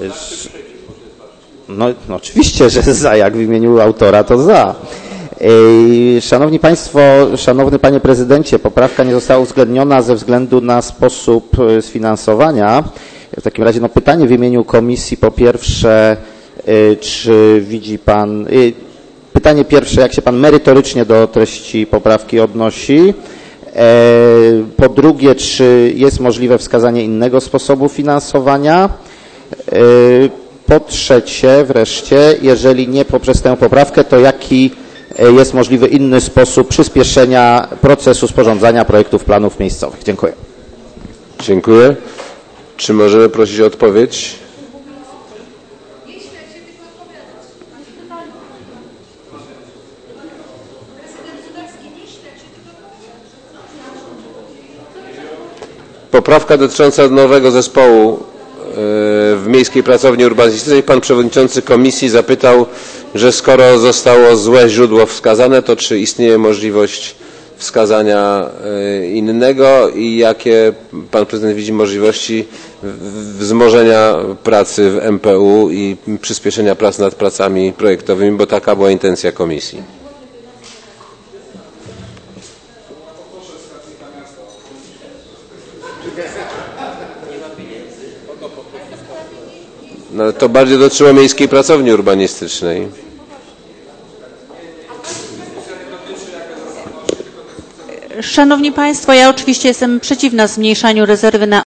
No oczywiście, że za, jak w imieniu autora, to za. Szanowni Państwo, Szanowny Panie Prezydencie, poprawka nie została uwzględniona ze względu na sposób sfinansowania. W takim razie pytanie w imieniu komisji po pierwsze, czy widzi Pan, pytanie pierwsze, jak się Pan merytorycznie do treści poprawki odnosi? Po drugie, czy jest możliwe wskazanie innego sposobu finansowania? Po trzecie wreszcie, jeżeli nie poprzez tę poprawkę, to jaki jest możliwy inny sposób przyspieszenia procesu sporządzania projektów planów miejscowych? Dziękuję. Dziękuję. Czy możemy prosić o odpowiedź? Poprawka dotycząca nowego zespołu w Miejskiej Pracowni Urbanistycznej. Pan Przewodniczący Komisji zapytał, że skoro zostało złe źródło wskazane, to czy istnieje możliwość wskazania innego i jakie Pan Prezydent widzi możliwości wzmożenia pracy w MPU i przyspieszenia prac nad pracami projektowymi, bo taka była intencja Komisji. No, ale to bardziej dotyczyło Miejskiej Pracowni Urbanistycznej. Szanowni Państwo, ja oczywiście jestem przeciwna zmniejszaniu rezerwy na